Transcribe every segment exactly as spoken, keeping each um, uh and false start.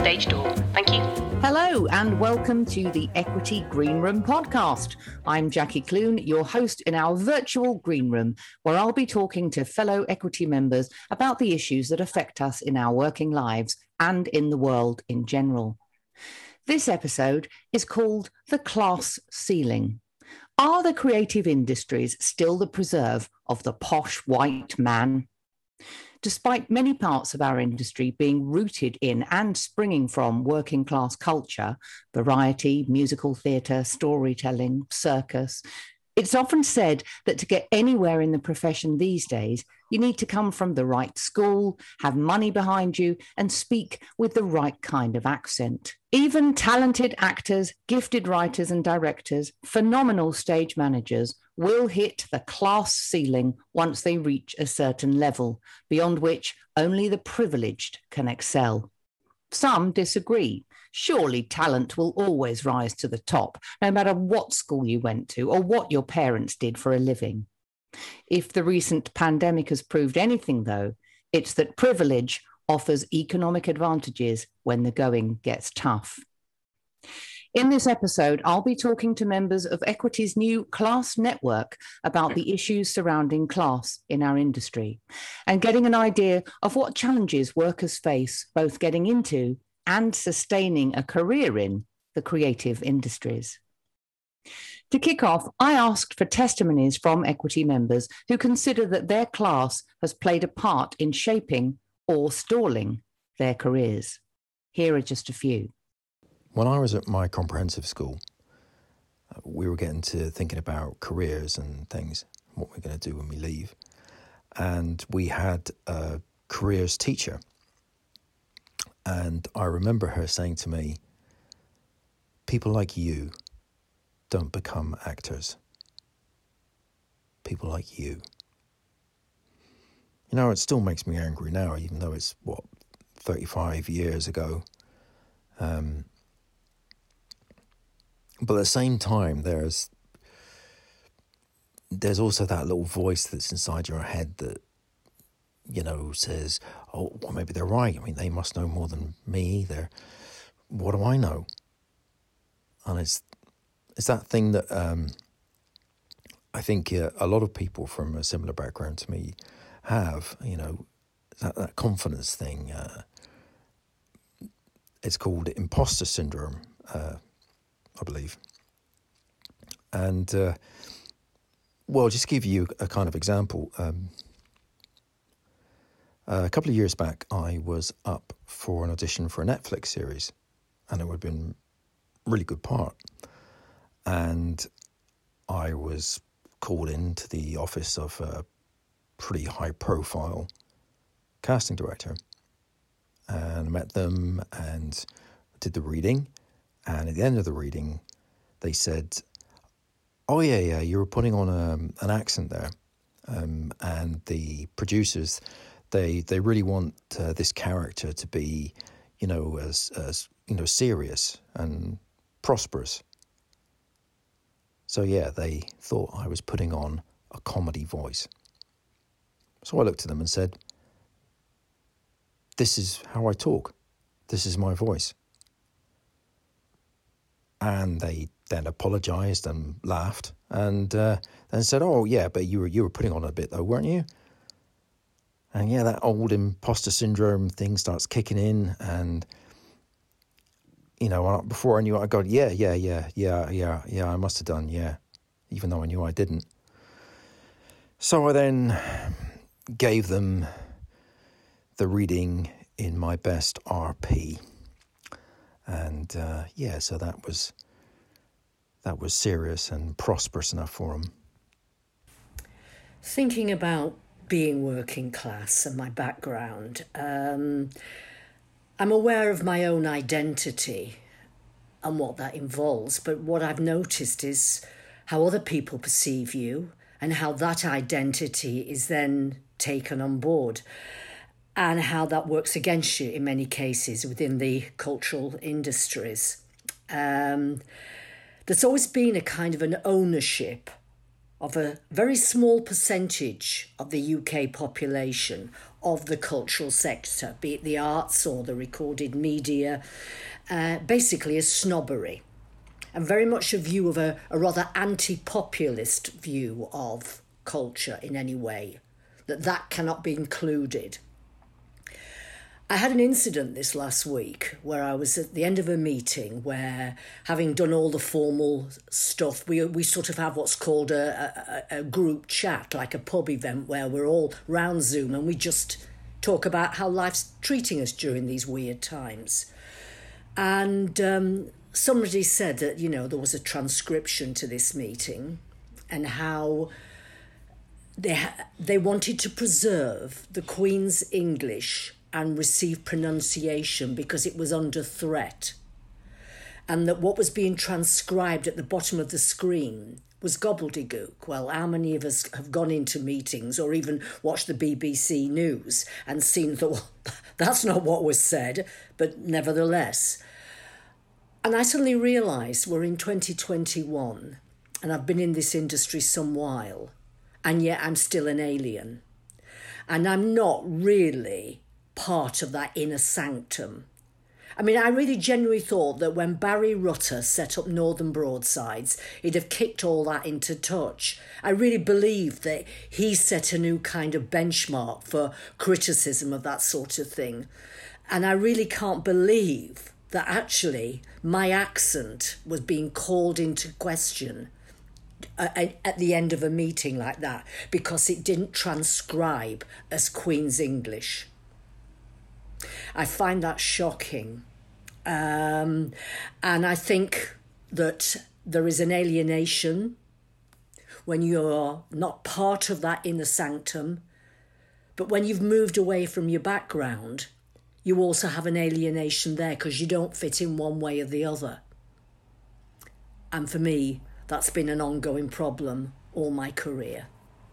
stage door. Thank you. Hello and welcome to the Equity Green Room podcast. I'm Jackie Clune, your host in our virtual green room, where I'll be talking to fellow equity members about the issues that affect us in our working lives and in the world in general. This episode is called The Class Ceiling. Are the creative industries still the preserve of the posh white man? Despite many parts of our industry being rooted in and springing from working class culture, variety, musical theatre, storytelling, circus, it's often said that to get anywhere in the profession these days, you need to come from the right school, have money behind you, and speak with the right kind of accent. Even talented actors, gifted writers and directors, phenomenal stage managers will hit the class ceiling once they reach a certain level, beyond which only the privileged can excel. Some disagree. Surely talent will always rise to the top, no matter what school you went to or what your parents did for a living. If the recent pandemic has proved anything, though, it's that privilege offers economic advantages when the going gets tough. In this episode, I'll be talking to members of Equity's new Class Network about the issues surrounding class in our industry and getting an idea of what challenges workers face both getting into and sustaining a career in the creative industries. To kick off, I asked for testimonies from Equity members who consider that their class has played a part in shaping or stalling their careers. Here are just a few. When I was at my comprehensive school, we were getting to thinking about careers and things, what we're going to do when we leave. And we had a careers teacher. And I remember her saying to me, people like you don't become actors. People like you. You know, it still makes me angry now, even though it's, what, thirty-five years ago. Um, but at the same time, there's there's also that little voice that's inside your head that, you know, says, oh, well, maybe they're right. I mean, they must know more than me. They're, what do I know? And it's it's that thing that um, I think uh, a lot of people from a similar background to me have, you know, that, that confidence thing. Uh, it's called imposter syndrome, uh, I believe. And, uh, well, just to give you a kind of example, um, Uh, a couple of years back, I was up for an audition for a Netflix series, and it would have been a really good part. And I was called into the office of a pretty high-profile casting director, and I met them and did the reading. And at the end of the reading, they said, "Oh yeah, yeah, you were putting on a, an accent there," um, and the producers. They they really want uh, this character to be, you know, as as you know, serious and prosperous. So yeah, they thought I was putting on a comedy voice. So I looked at them and said, "This is how I talk. This is my voice." And they then apologised and laughed, and uh, then said, "Oh yeah, but you were you were putting on a bit though, weren't you?" And yeah, that old imposter syndrome thing starts kicking in, and you know, before I knew it, I go, yeah, yeah, yeah, yeah, yeah, yeah, I must have done, yeah, even though I knew I didn't. So I then gave them the reading in my best R P, and uh, yeah, so that was that was serious and prosperous enough for them. Thinking about being working class and my background, um, I'm aware of my own identity and what that involves, but what I've noticed is how other people perceive you and how that identity is then taken on board and how that works against you in many cases within the cultural industries. Um, there's always been a kind of an ownership of a very small percentage of the U K population of the cultural sector, be it the arts or the recorded media, uh, basically as snobbery, and very much a view of a, a rather anti-populist view of culture in any way, that that cannot be included. I had an incident this last week where I was at the end of a meeting where, having done all the formal stuff, we we sort of have what's called a, a, a group chat, like a pub event where we're all round Zoom and we just talk about how life's treating us during these weird times. And um, somebody said that, you know, there was a transcription to this meeting and how they ha- they wanted to preserve the Queen's English and receive pronunciation because it was under threat, and that what was being transcribed at the bottom of the screen was gobbledygook. Well, how many of us have gone into meetings or even watched the B B C News and seen that, well, that's not what was said, but nevertheless. And I suddenly realised we're in twenty twenty-one and I've been in this industry some while, and yet I'm still an alien. And I'm not really part of that inner sanctum. I mean, I really genuinely thought that when Barry Rutter set up Northern Broadsides, he'd have kicked all that into touch. I really believed that he set a new kind of benchmark for criticism of that sort of thing. And I really can't believe that actually my accent was being called into question at the end of a meeting like that because it didn't transcribe as Queen's English. I find that shocking. Um, and I think that there is an alienation when you're not part of that inner sanctum. But when you've moved away from your background, you also have an alienation there because you don't fit in one way or the other. And for me, that's been an ongoing problem all my career.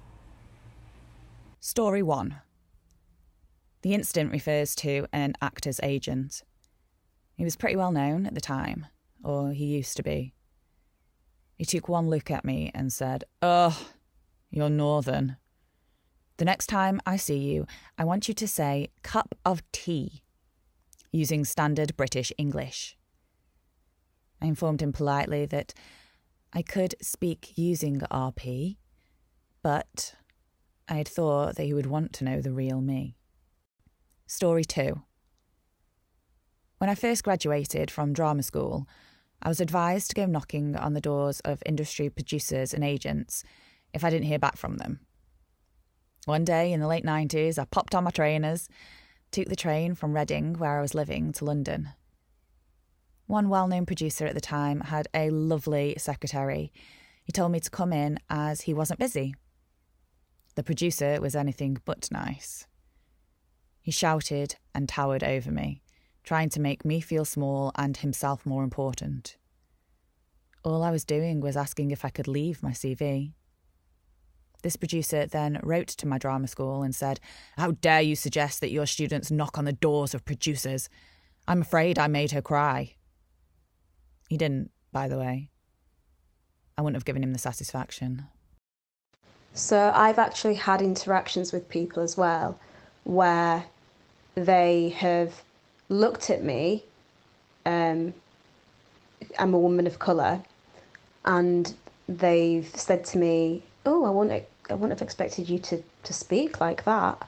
Story one. The incident refers to an actor's agent. He was pretty well known at the time, or he used to be. He took one look at me and said, "Oh, you're Northern. The next time I see you, I want you to say cup of tea," using standard British English. I informed him politely that I could speak using R P, but I had thought that he would want to know the real me. Story two. When I first graduated from drama school, I was advised to go knocking on the doors of industry producers and agents if I didn't hear back from them. One day in the late nineties, I popped on my trainers, took the train from Reading, where I was living, to London. One well-known producer at the time had a lovely secretary. He told me to come in as he wasn't busy. The producer was anything but nice. He shouted and towered over me, trying to make me feel small and himself more important. All I was doing was asking if I could leave my C V. This producer then wrote to my drama school and said, "How dare you suggest that your students knock on the doors of producers? I'm afraid I made her cry." He didn't, by the way. I wouldn't have given him the satisfaction. So I've actually had interactions with people as well where they have looked at me, um, I'm a woman of colour, and they've said to me, "Oh, I wouldn't, I wouldn't have expected you to, to speak like that."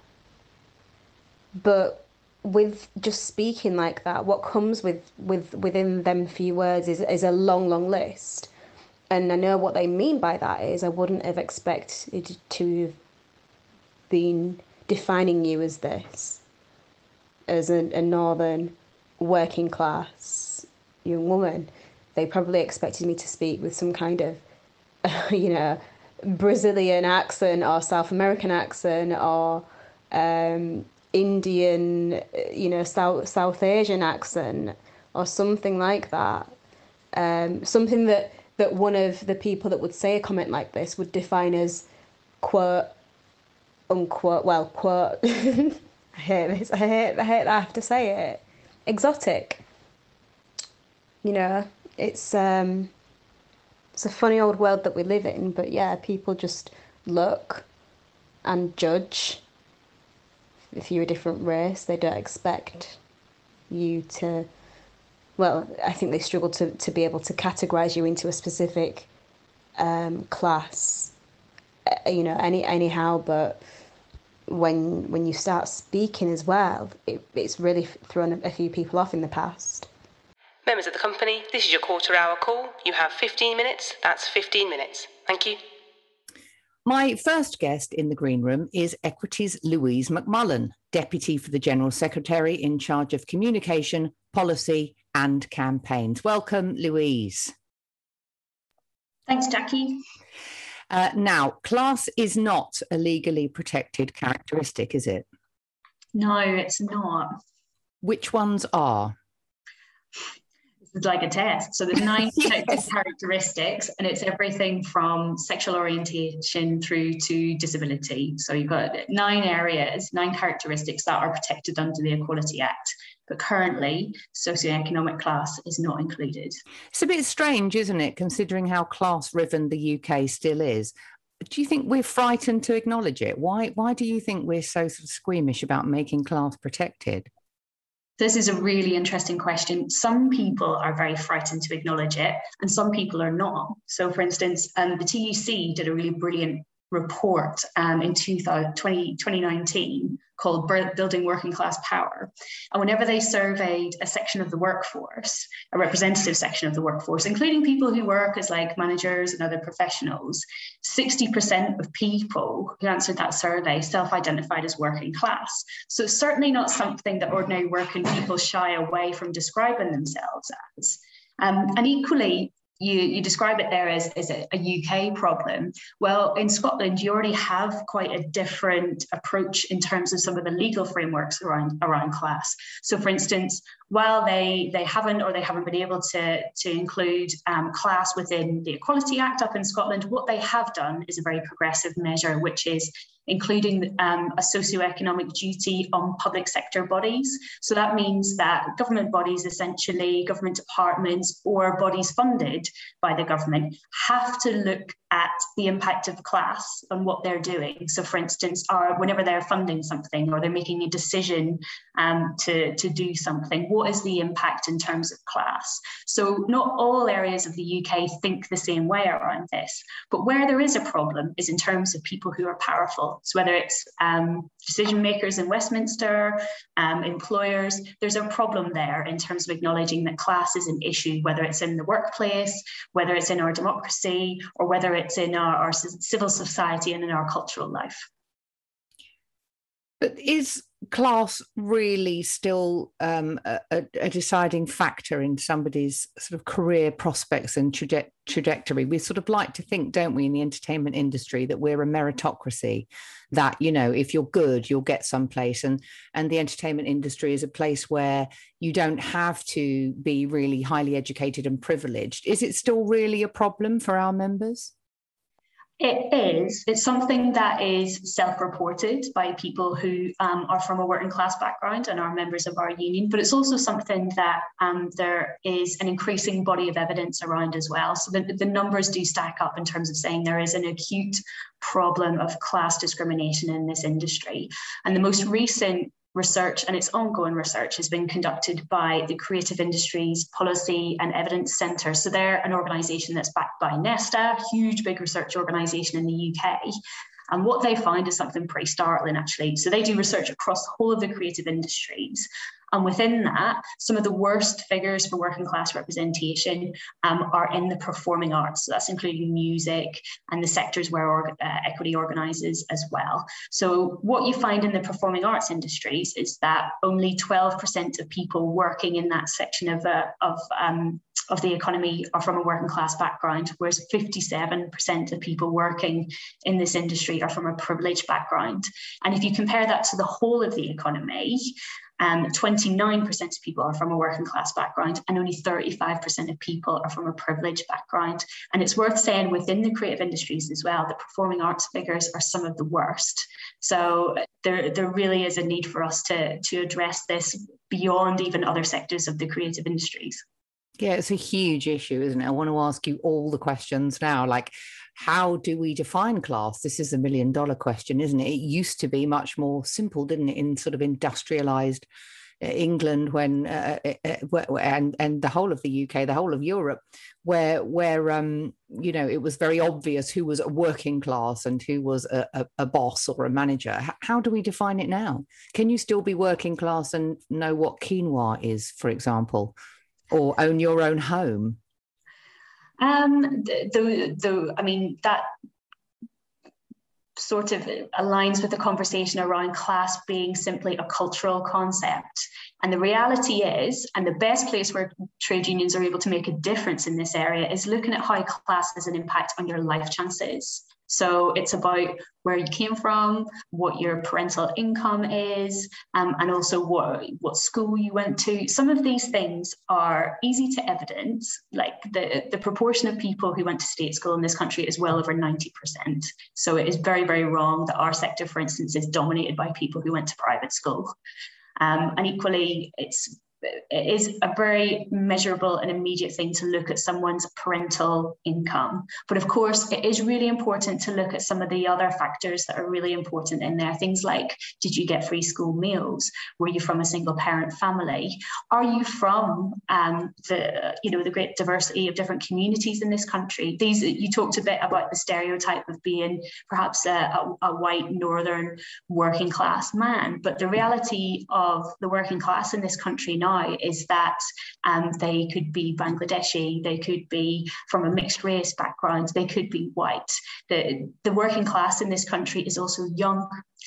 But with just speaking like that, what comes with, with within them few words is, is a long, long list. And I know what they mean by that is I wouldn't have expected to have been defining you as this, as a, a northern working class young woman. They probably expected me to speak with some kind of, you know, Brazilian accent or South American accent or um, Indian, you know, South South Asian accent or something like that. Um, something that, that one of the people that would say a comment like this would define as, quote, unquote, well, quote, I hate this, I hate, I hate that I have to say it, exotic. You know, it's um, it's a funny old world that we live in, but yeah, people just look and judge if you're a different race, they don't expect you to, well, I think they struggle to, to be able to categorise you into a specific um, class, uh, you know, any anyhow, but when when you start speaking as well, it, it's really thrown a few people off in the past. Members of the company, this is your quarter hour call. You have fifteen minutes. That's fifteen minutes. Thank you. My first guest in the green room is Equity's Louise McMullen, Deputy for the General Secretary in charge of communication, policy and campaigns. Welcome, Louise. Thanks, Jackie. Uh, now, class is not a legally protected characteristic, is it? No, it's not. Which ones are? It's like a test. So there's nine protected characteristics, and it's everything from sexual orientation through to disability. So you've got nine areas, nine characteristics that are protected under the Equality Act. But currently, socioeconomic class is not included. It's a bit strange, isn't it, considering how class-riven the U K still is? Do you think we're frightened to acknowledge it? Why, why do you think we're so sort of squeamish about making class protected? This is a really interesting question. Some people are very frightened to acknowledge it, and some people are not. So, for instance, um, the T U C did a really brilliant report um, in twenty nineteen called Building Working Class Power. And whenever they surveyed a section of the workforce, a representative section of the workforce, including people who work as like managers and other professionals, sixty percent of people who answered that survey self-identified as working class. So it's certainly not something that ordinary working people shy away from describing themselves as. Um, and equally, You, you describe it there as, as a, a U K problem. Well, in Scotland, you already have quite a different approach in terms of some of the legal frameworks around, around class. So, for instance, while they, they haven't or they haven't been able to, to include um, class within the Equality Act up in Scotland, what they have done is a very progressive measure, which is including um, a socioeconomic duty on public sector bodies. So that means that government bodies, essentially government departments or bodies funded by the government, have to look at the impact of class on what they're doing. So for instance, are, whenever they're funding something or they're making a decision um, to, to do something, what is the impact in terms of class? So not all areas of the U K think the same way around this, but where there is a problem is in terms of people who are powerful. So whether it's um, decision makers in Westminster, um, employers, there's a problem there in terms of acknowledging that class is an issue, whether it's in the workplace, whether it's in our democracy, or whether it's in our, our civil society and in our cultural life. But is class really still um, a, a deciding factor in somebody's sort of career prospects and traje- trajectory? We sort of like to think, don't we, in the entertainment industry, that we're a meritocracy, that, you know, if you're good, you'll get someplace. And, and the entertainment industry is a place where you don't have to be really highly educated and privileged. Is it still really a problem for our members? It is. It's something that is self-reported by people who um, are from a working class background and are members of our union, but it's also something that um, there is an increasing body of evidence around as well. So the, the numbers do stack up in terms of saying there is an acute problem of class discrimination in this industry. And the most recent research, and its ongoing research, has been conducted by the Creative Industries Policy and Evidence Centre. So they're an organisation that's backed by Nesta, huge big research organisation in the U K. And what they find is something pretty startling, actually. So they do research across the whole of the creative industries. And within that, some of the worst figures for working class representation um, are in the performing arts. So that's including music and the sectors where org- uh, Equity organises as well. So what you find in the performing arts industries is that only twelve percent of people working in that section of, uh, of, um, of the economy are from a working class background, whereas fifty-seven percent of people working in this industry are from a privileged background. And if you compare that to the whole of the economy, Um, twenty-nine percent of people are from a working class background and only thirty-five percent of people are from a privileged background. And it's worth saying within the creative industries as well, the performing arts figures are some of the worst. So there, there really is a need for us to, to address this beyond even other sectors of the creative industries. Yeah, it's a huge issue, isn't it? I want to ask you all the questions now. Like, how do we define class? This is a million dollar question, isn't it? It used to be much more simple, didn't it, in sort of industrialized England, when uh, uh, and and the whole of the U K, the whole of Europe, where where um you know, it was very obvious who was a working class and who was a, a, a boss or a manager. H- how do we define it now? Can you still be working class and know what quinoa is, for example, or own your own home? Um, the, the, the I mean, that sort of aligns with the conversation around class being simply a cultural concept. And the reality is, and the best place where trade unions are able to make a difference in this area is looking at how class has an impact on your life chances. So it's about where you came from, what your parental income is, um, and also what, what school you went to. Some of these things are easy to evidence, like the, the proportion of people who went to state school in this country is well over ninety percent. So it is very, very wrong that our sector, for instance, is dominated by people who went to private school. Um, and equally, it's it is a very measurable and immediate thing to look at someone's parental income. But of course, it is really important to look at some of the other factors that are really important in there. Things like, did you get free school meals? Were you from a single parent family? Are you from um, the, you know, the great diversity of different communities in this country? These, you talked a bit about the stereotype of being perhaps a, a, a white northern working class man, but the reality of the working class in this country now is that um, they could be Bangladeshi, they could be from a mixed race background, they could be white. The, the working class in this country is also young.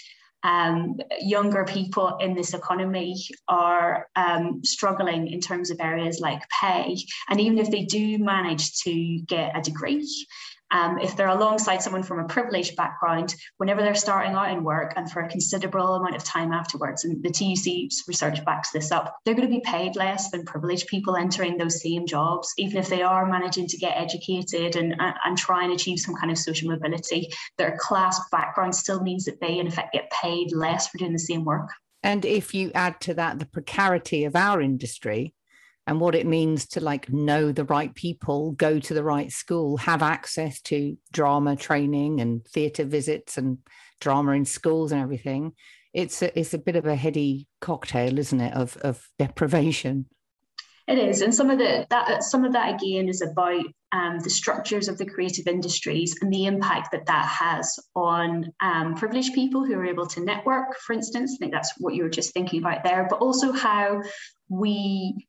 Um, younger people in this economy are um, struggling in terms of areas like pay. And even if they do manage to get a degree, Um, if they're alongside someone from a privileged background, whenever they're starting out in work and for a considerable amount of time afterwards, and the T U C's research backs this up, they're going to be paid less than privileged people entering those same jobs, even if they are managing to get educated and, and, and try and achieve some kind of social mobility. Their class background still means that they, in effect, get paid less for doing the same work. And if you add to that the precarity of our industry, and what it means to like know the right people, go to the right school, have access to drama training and theatre visits and drama in schools and everything. It's a, it's a bit of a heady cocktail, isn't it, of, of deprivation. It is, and some of the that some of that again is about um, the structures of the creative industries and the impact that that has on um, privileged people who are able to network, for instance. I think that's what you were just thinking about there, but also how we,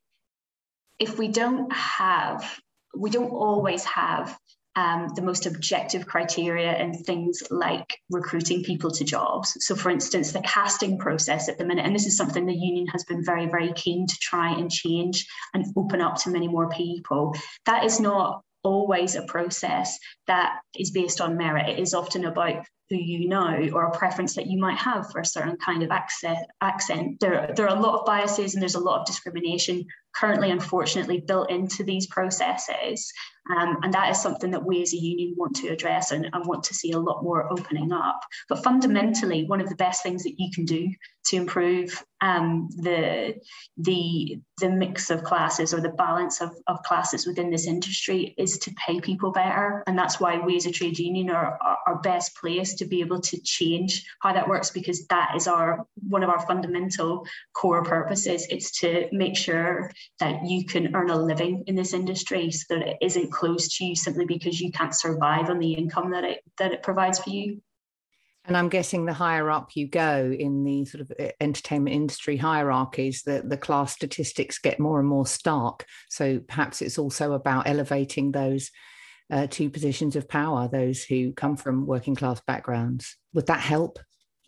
if we don't have, we don't always have um, the most objective criteria in things like recruiting people to jobs. So for instance, the casting process at the minute, and this is something the union has been very, very keen to try and change and open up to many more people. That is not always a process that is based on merit. It is often about who you know or a preference that you might have for a certain kind of accent. accent. There, there are a lot of biases and there's a lot of discrimination currently, unfortunately, built into these processes. Um, and that is something that we as a union want to address and, and want to see a lot more opening up. But fundamentally, one of the best things that you can do to improve um, the, the, the mix of classes or the balance of, of classes within this industry is to pay people better. And that's why we as a trade union are, are, are best placed to be able to change how that works, because that is our one of our fundamental core purposes. It's to make sure that you can earn a living in this industry so that it isn't closed to you simply because you can't survive on the income that it that it provides for you. And I'm guessing the higher up you go in the sort of entertainment industry hierarchies, the, the class statistics get more and more stark. So perhaps it's also about elevating those uh, two positions of power, those who come from working class backgrounds. Would that help?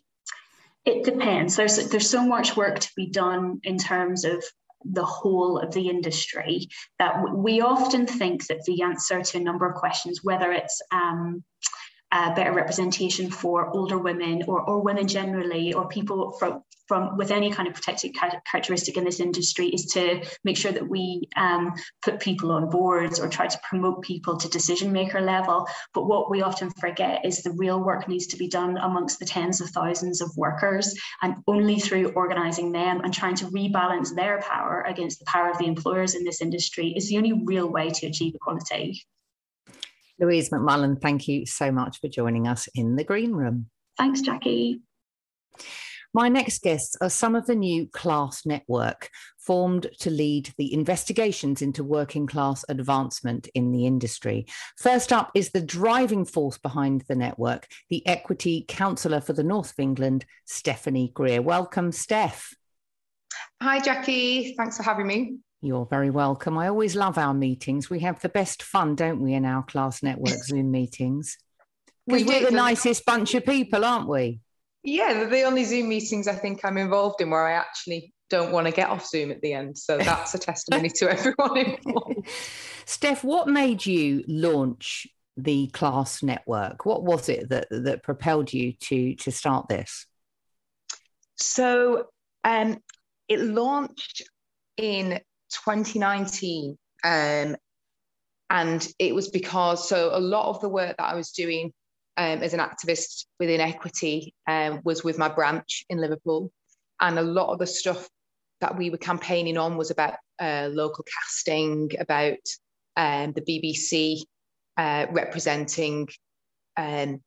It depends. There's there's so much work to be done in terms of the whole of the industry that we often think that the answer to a number of questions, whether it's um, uh, better representation for older women or, or women generally, or people from, from with any kind of protected characteristic in this industry, is to make sure that we um, put people on boards or try to promote people to decision maker level. But what we often forget is the real work needs to be done amongst the tens of thousands of workers, and only through organising them and trying to rebalance their power against the power of the employers in this industry is the only real way to achieve equality. Louise McMullen, thank you so much for joining us in the Green Room. Thanks, Jackie. My next guests are some of the new Class Network, formed to lead the investigations into working class advancement in the industry. First up is the driving force behind the network, the Equity Councillor for the North of England, Stephanie Greer. Welcome, Steph. Hi, Jackie. Thanks for having me. You're very welcome. I always love our meetings. We have the best fun, don't we, in our Class Network Zoom meetings? Because we we're the nicest bunch of people, aren't we? Yeah, they're the only Zoom meetings I think I'm involved in where I actually don't want to get off Zoom at the end. So that's a testimony to everyone involved. Steph, what made you launch the Class Network? What was it that, that propelled you to, to start this? So um, it launched in twenty nineteen, um, and it was because so a lot of the work that I was doing um, as an activist within equity um, was with my branch in Liverpool, and a lot of the stuff that we were campaigning on was about uh, local casting, about um, the B B C uh, representing um,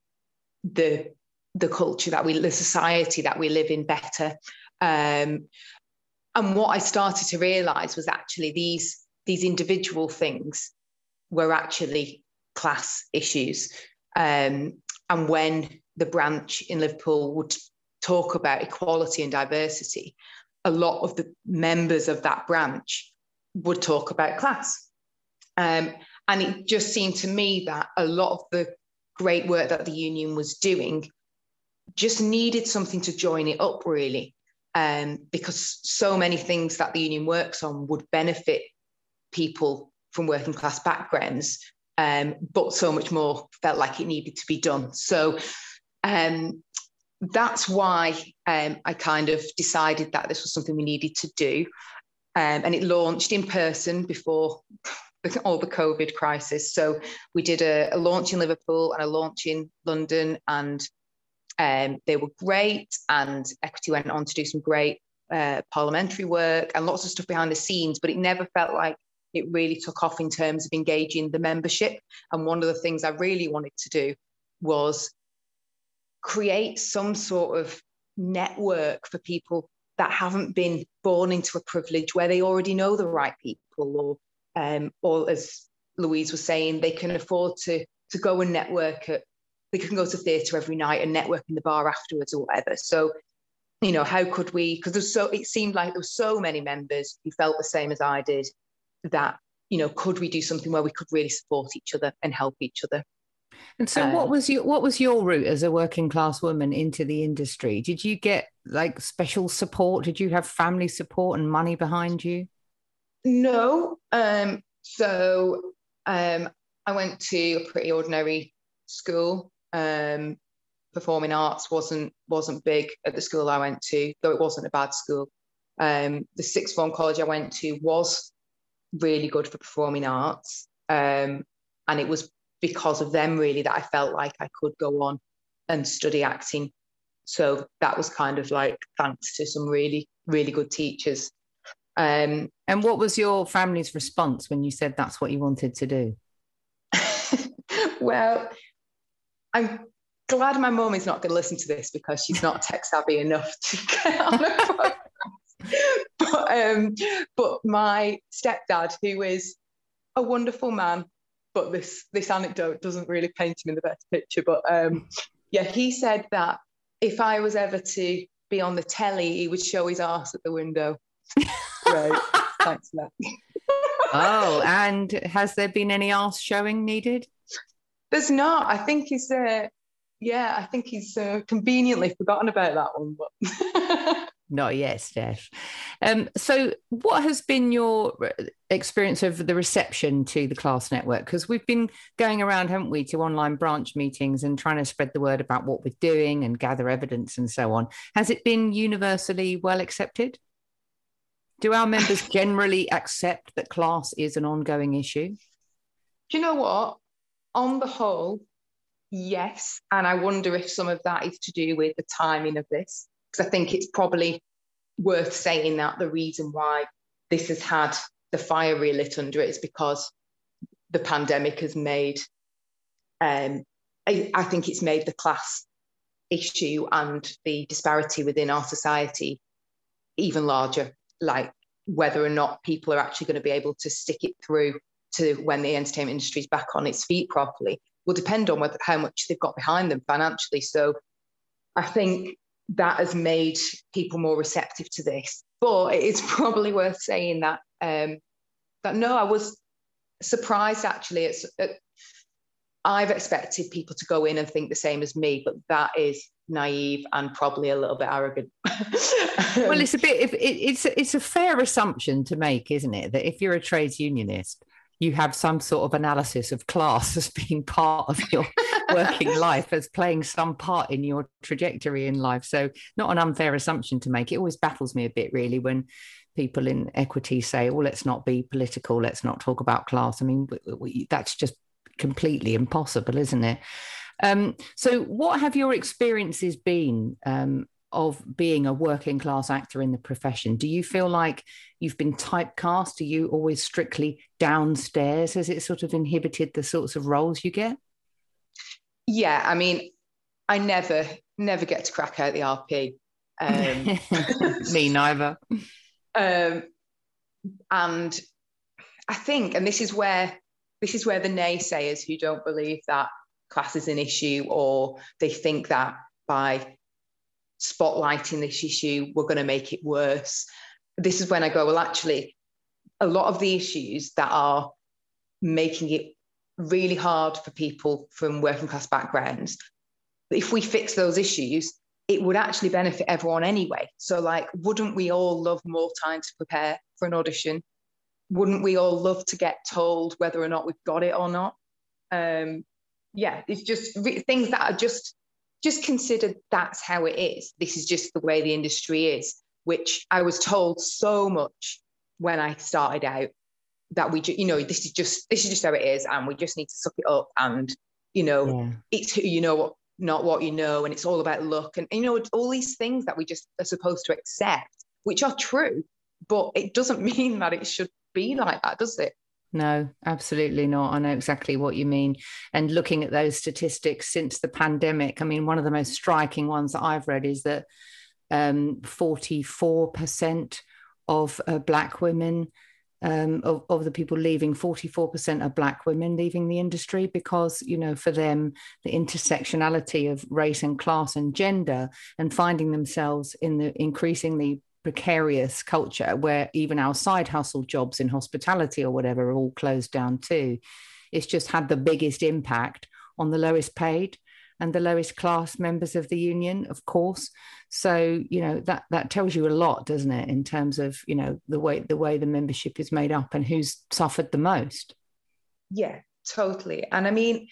the the culture that we, the society that we live in better. Um, And what I started to realise was actually these, these individual things were actually class issues. Um, and when the branch in Liverpool would talk about equality and diversity, a lot of the members of that branch would talk about class. Um, and it just seemed to me that a lot of the great work that the union was doing just needed something to join it up, really. Um, because so many things that the union works on would benefit people from working class backgrounds, um, but so much more felt like it needed to be done. So um, that's why um, I kind of decided that this was something we needed to do. Um, and it launched in person before all the COVID crisis. So we did a, a launch in Liverpool and a launch in London, and Um, they were great, and Equity went on to do some great uh, parliamentary work and lots of stuff behind the scenes, but it never felt like it really took off in terms of engaging the membership. And one of the things I really wanted to do was create some sort of network for people that haven't been born into a privilege where they already know the right people, or, um, or as Louise was saying, they can afford to, to go and network at they can go to theatre every night and network in the bar afterwards or whatever. So, you know, how could we, because there's so, it seemed like there were so many members who felt the same as I did, that, you know, could we do something where we could really support each other and help each other? And so um, what was your, what was your route as a working class woman into the industry? Did you get like special support? Did you have family support and money behind you? No. Um, so um, I went to a pretty ordinary school. Um, performing arts wasn't wasn't big at the school I went to, though it wasn't a bad school. Um, the sixth form college I went to was really good for performing arts, um, and it was because of them really that I felt like I could go on and study acting. So that was kind of like thanks to some really really good teachers. Um, and what was your family's response when you said that's what you wanted to do? Well, I'm glad my mum is not going to listen to this because she's not tech savvy enough to get on a podcast. But, um, but my stepdad, who is a wonderful man, but this this anecdote doesn't really paint him in the best picture. But um, yeah, he said that if I was ever to be on the telly, he would show his arse at the window. Right, thanks for that. Oh, and has there been any arse showing needed? There's not. I think he's uh, Yeah, I think he's uh, conveniently forgotten about that one. But not yet, Steph. Um, so what has been your experience of the reception to the Class Network? Because we've been going around, haven't we, to online branch meetings and trying to spread the word about what we're doing and gather evidence and so on. Has it been universally well accepted? Do our members generally accept that class is an ongoing issue? Do you know what? On the whole, yes. And I wonder if some of that is to do with the timing of this, because I think it's probably worth saying that the reason why this has had the fire relit under it is because the pandemic has made, um, I, I think it's made the class issue and the disparity within our society even larger, like whether or not people are actually going to be able to stick it through to when the entertainment industry is back on its feet properly will depend on whether, how much they've got behind them financially. So I think that has made people more receptive to this. But it is probably worth saying that, um, that no, I was surprised actually. It's, uh, I've expected people to go in and think the same as me, but that is naive and probably a little bit arrogant. Well, it's a bit, if it, it's, it's a fair assumption to make, isn't it? That if you're a trades unionist, you have some sort of analysis of class as being part of your working life, as playing some part in your trajectory in life. So not an unfair assumption to make. It always baffles me a bit, really, when people in equity say, well, let's not be political, let's not talk about class. I mean, we, we, that's just completely impossible, isn't it? Um, so what have your experiences been um, of being a working class actor in the profession? Do you feel like you've been typecast? Are you always strictly downstairs? Has it sort of inhibited the sorts of roles you get? Yeah, I mean, I never, never get to crack out the R P. Um, Me neither. Um, and I think, and this is where, this is where the naysayers who don't believe that class is an issue, or they think that by spotlighting this issue, we're going to make it worse. This is when I go, well, actually, a lot of the issues that are making it really hard for people from working class backgrounds, if we fix those issues, it would actually benefit everyone anyway. So, like, wouldn't we all love more time to prepare for an audition? Wouldn't we all love to get told whether or not we've got it or not? Um, yeah, it's just re- things that are just just considered that's how it is. This is just the way the industry is, which I was told so much when I started out that we, ju- you know, this is just this is just how it is, and we just need to suck it up, and you know, yeah. It's who you know, what not what you know, and it's all about luck, and you know, all these things that we just are supposed to accept, which are true, but it doesn't mean that it should be like that, does it? No, absolutely not. I know exactly what you mean. And looking at those statistics since the pandemic, I mean, one of the most striking ones that I've read is that um, forty-four percent of uh, Black women, um, of, of the people leaving, forty-four percent are Black women leaving the industry because, you know, for them, the intersectionality of race and class and gender and finding themselves in the increasingly precarious culture where even our side hustle jobs in hospitality or whatever are all closed down too. It's just had the biggest impact on the lowest paid and the lowest class members of the union, of course. So, you know, that that tells you a lot, doesn't it, in terms of, you know, the way the way the membership is made up and who's suffered the most. Yeah, totally. And I mean,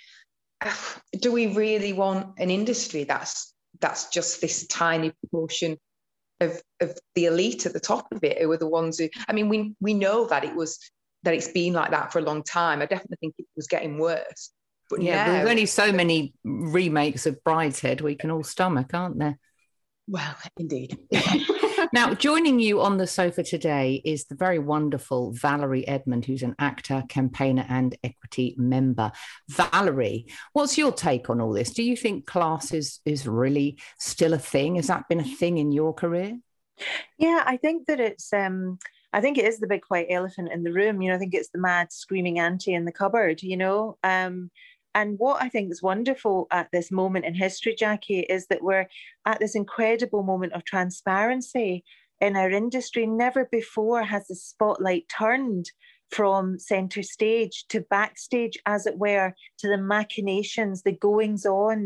do we really want an industry that's that's just this tiny proportion Of, of the elite at the top of it, who are the ones who, I mean, we we know that it was, that it's been like that for a long time. I definitely think it was getting worse. But yeah, now, there's only so many remakes of Brideshead we can all stomach, aren't there? Well, indeed. Now, joining you on the sofa today is the very wonderful Valerie Edmond, who's an actor, campaigner and equity member. Valerie, what's your take on all this? Do you think class is, is really still a thing? Has that been a thing in your career? Yeah, I think that it's, um, I think it is the big white elephant in the room. You know, I think it's the mad screaming auntie in the cupboard, you know. Um, And what I think is wonderful at this moment in history, Jackie, is that we're at this incredible moment of transparency in our industry. Never before has the spotlight turned from centre stage to backstage, as it were, to the machinations, the goings on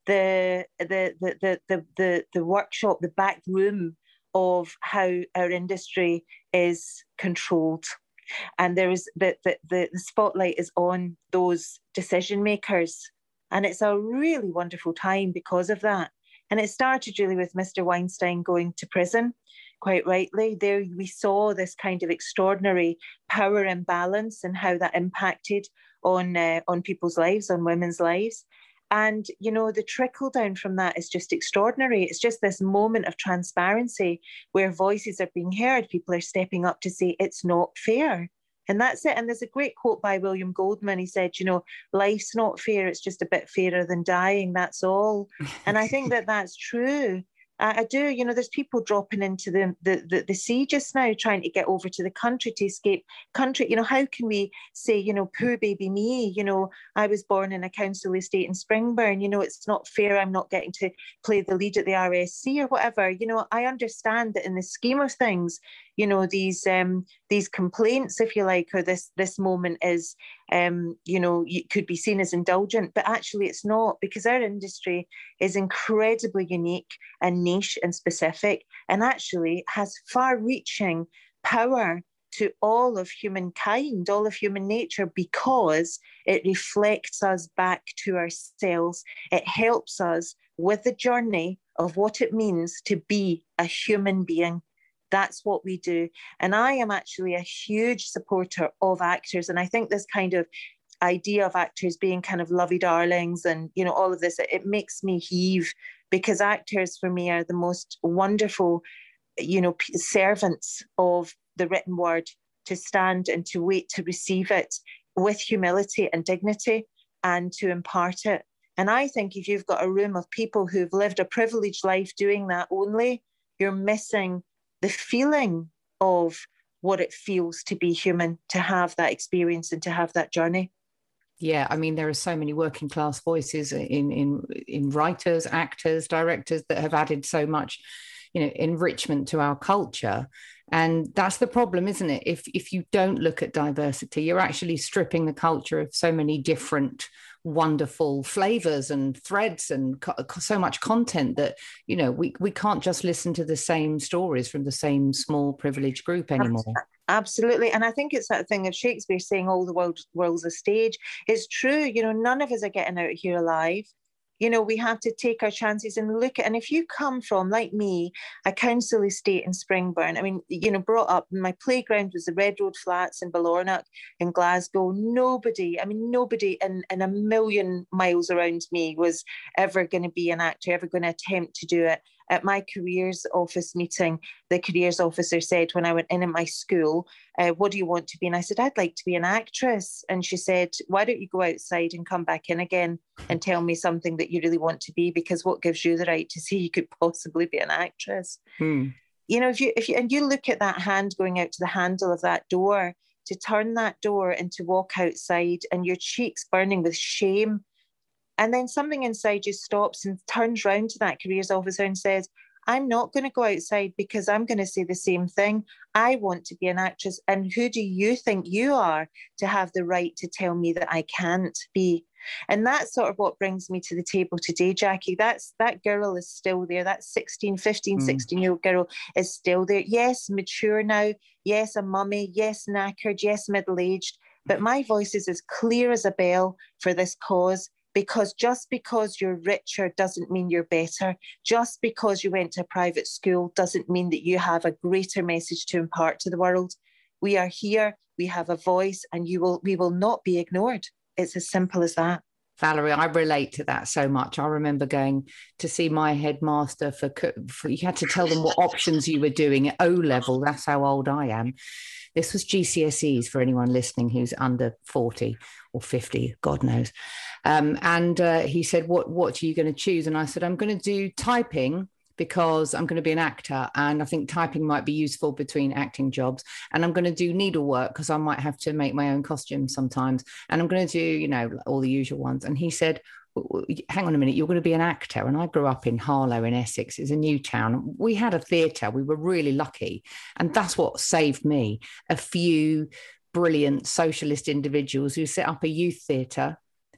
the the the the the the, the workshop, the back room of how our industry is controlled. And there is the, the, the, the spotlight is on those decision makers. And it's a really wonderful time because of that. And it started really with Mister Weinstein going to prison, quite rightly. There we saw this kind of extraordinary power imbalance and how that impacted on, uh, on people's lives, on women's lives. And, you know, the trickle down from that is just extraordinary. It's just this moment of transparency where voices are being heard. People are stepping up to say it's not fair. And that's it. And there's a great quote by William Goldman. He said, you know, life's not fair. It's just a bit fairer than dying. That's all. And I think that that's true. I do, you know, there's people dropping into the, the, the, the sea just now, trying to get over to the country to escape country. You know, how can we say, you know, poor baby me, you know, I was born in a council estate in Springburn, you know, it's not fair, I'm not getting to play the lead at the R S C or whatever. You know, I understand that in the scheme of things, you know, these um, these complaints, if you like, or this this moment is, um, you know, it could be seen as indulgent, but actually it's not, because our industry is incredibly unique and niche and specific, and actually has far-reaching power to all of humankind, all of human nature, because it reflects us back to ourselves. It helps us with the journey of what it means to be a human being. That's what we do. And I am actually a huge supporter of actors. And I think this kind of idea of actors being kind of lovey darlings and, you know, all of this, it, it makes me heave, because actors for me are the most wonderful, you know, servants of the written word, to stand and to wait to receive it with humility and dignity and to impart it. And I think if you've got a room of people who've lived a privileged life doing that only, you're missing the feeling of what it feels to be human, to have that experience and to have that journey. Yeah, I mean, there are so many working class voices in in in writers, actors, directors that have added so much, you know, enrichment to our culture. And that's the problem, isn't it? If if you don't look at diversity, you're actually stripping the culture of so many different wonderful flavors and threads and co- so much content that, you know, we, we can't just listen to the same stories from the same small privileged group anymore. Absolutely. And I think it's that thing of Shakespeare saying all the world, world's a stage. It's true. You know, none of us are getting out here alive. You know, we have to take our chances and look at, and if you come from, like me, a council estate in Springburn, I mean, you know, brought up, my playground was the Red Road Flats in Ballornock in Glasgow. Nobody, I mean, nobody in, in a million miles around me was ever going to be an actor, ever going to attempt to do it. At my careers office meeting, the careers officer said when I went in at my school, uh, what do you want to be? And I said, I'd like to be an actress. And she said, why don't you go outside and come back in again and tell me something that you really want to be? Because what gives you the right to say you could possibly be an actress? Hmm. You know, if you, if you, and you look at that hand going out to the handle of that door, to turn that door and to walk outside and your cheeks burning with shame. And then something inside you stops and turns round to that careers officer and says, I'm not going to go outside because I'm going to say the same thing. I want to be an actress. And who do you think you are to have the right to tell me that I can't be? And that's sort of what brings me to the table today, Jackie. That's that girl is still there. That sixteen, fifteen, mm. sixteen-year-old girl is still there. Yes, mature now. Yes, a mummy. Yes, knackered. Yes, middle-aged. But my voice is as clear as a bell for this cause. Because just because you're richer doesn't mean you're better. Just because you went to a private school doesn't mean that you have a greater message to impart to the world. We are here, we have a voice, and you will we will not be ignored. It's as simple as that. Valerie, I relate to that so much. I remember going to see my headmaster for, for you had to tell them what options you were doing at O level. That's how old I am. This was G C S Es for anyone listening who's under forty or fifty, God knows. Um, and uh, he said, what, what are you going to choose? And I said, I'm going to do typing because I'm going to be an actor. And I think typing might be useful between acting jobs. And I'm going to do needlework because I might have to make my own costumes sometimes. And I'm going to do, you know, all the usual ones. And he said, hang on a minute, you're going to be an actor. And I grew up in Harlow in Essex. It's a new town. We had a theatre. We were really lucky. And that's what saved me. A few brilliant socialist individuals who set up a youth theatre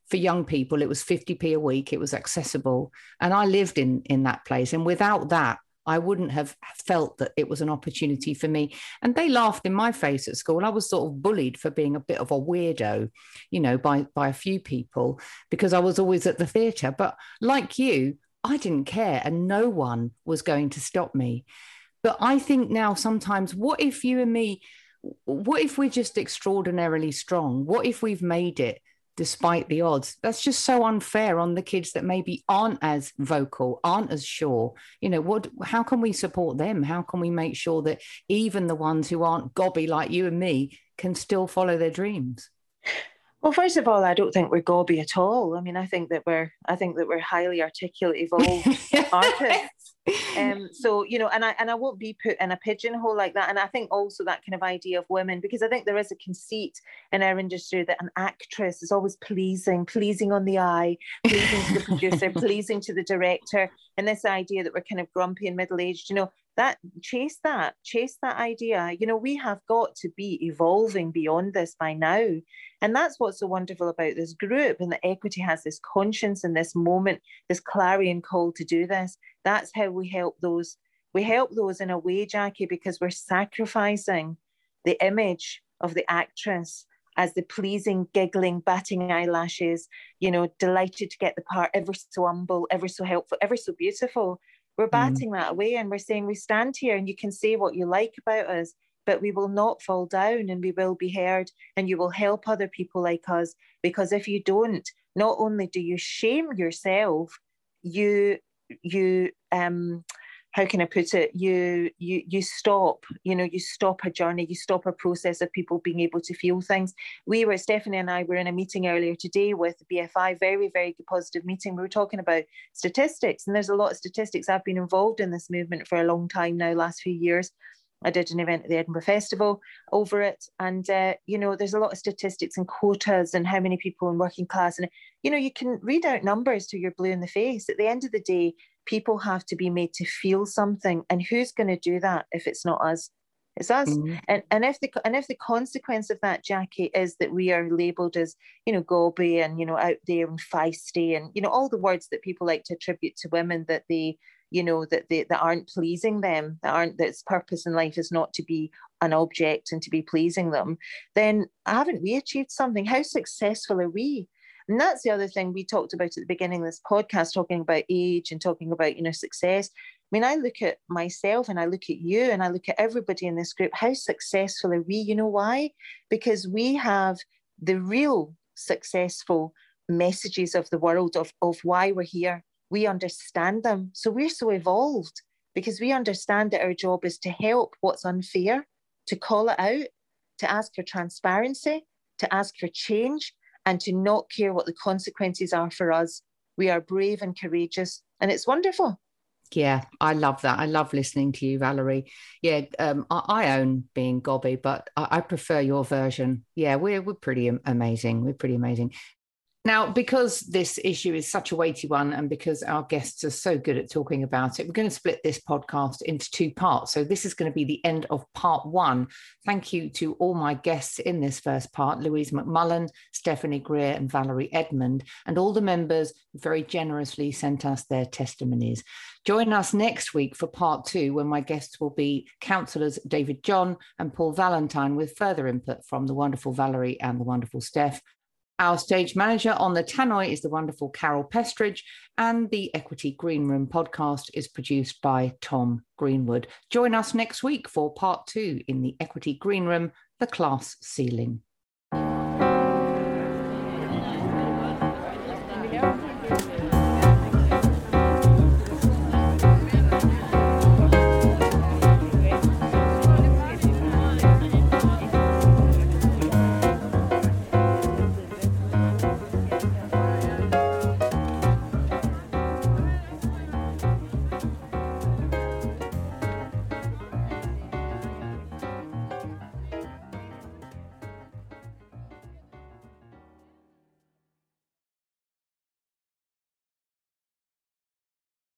for young people, it was fifty p a week. It was accessible. And I lived in, in that place. And without that, I wouldn't have felt that it was an opportunity for me. And they laughed in my face at school. I was sort of bullied for being a bit of a weirdo, you know, by, by a few people, because I was always at the theatre. But like you, I didn't care, and no one was going to stop me. But I think now sometimes, what if you and me, what if we're just extraordinarily strong? What if we've made it despite the odds? That's just so unfair on the kids that maybe aren't as vocal, aren't as sure. You know, what? How can we support them? How can we make sure that even the ones who aren't gobby like you and me can still follow their dreams? Well, first of all, I don't think we're gobby at all. I mean, I think that we're, I think that we're highly articulate, evolved artists. Um, so, you know, and I and I won't be put in a pigeonhole like that. And I think also that kind of idea of women, because I think there is a conceit in our industry that an actress is always pleasing, pleasing on the eye, pleasing to the producer, pleasing to the director. And this idea that we're kind of grumpy and middle-aged, you know, that chase that, chase that idea. You know, we have got to be evolving beyond this by now. And that's what's so wonderful about this group, and that Equity has this conscience in this moment, this clarion call to do this. That's how we help those. We help those in a way, Jackie, because we're sacrificing the image of the actress as the pleasing, giggling, batting eyelashes, you know, delighted to get the part, ever so humble, ever so helpful, ever so beautiful. We're batting mm. that away, and we're saying, we stand here and you can say what you like about us, but we will not fall down, and we will be heard, and you will help other people like us. Because if you don't, not only do you shame yourself, you, you, um, how can I put it? You, you, you stop, you know, you stop a journey, you stop a process of people being able to feel things. We were, Stephanie and I were in a meeting earlier today with B F I, very, very positive meeting. We were talking about statistics, and there's a lot of statistics. I've been involved in this movement for a long time now, last few years. I did an event at the Edinburgh Festival over it. And, uh, you know, there's a lot of statistics and quotas and how many people in working class. And, you know, you can read out numbers till you're blue in the face. At the end of the day, people have to be made to feel something. And who's going to do that if it's not us? It's us. Mm-hmm. And, and, if the, and if the consequence of that, Jackie, is that we are labelled as, you know, gobby and, you know, out there and feisty and, you know, all the words that people like to attribute to women that they, you know, that they that aren't pleasing them, that aren't, that its purpose in life is not to be an object and to be pleasing them, then haven't we achieved something? How successful are we? And that's the other thing we talked about at the beginning of this podcast, talking about age and talking about, you know, success. I mean, I look at myself and I look at you and I look at everybody in this group. How successful are we? You know why? Because we have the real successful messages of the world of, of why we're here. We understand them. So we're so evolved because we understand that our job is to help what's unfair, to call it out, to ask for transparency, to ask for change, and to not care what the consequences are for us. We are brave and courageous, and it's wonderful. Yeah, I love that. I love listening to you, Valerie. Yeah, um, I, I own being gobby, but I, I prefer your version. Yeah, we're we're pretty amazing. We're pretty amazing. Now, because this issue is such a weighty one, and because our guests are so good at talking about it, we're going to split this podcast into two parts. So this is going to be the end of part one. Thank you to all my guests in this first part, Louise McMullen, Stephanie Greer and Valerie Edmond, and all the members who very generously sent us their testimonies. Join us next week for part two, when my guests will be councillors David John and Paul Valentine, with further input from the wonderful Valerie and the wonderful Steph. Our stage manager on the tannoy is the wonderful Carol Pestridge, and the Equity Green Room podcast is produced by Tom Greenwood. Join us next week for part two in the Equity Green Room, The Class Ceiling.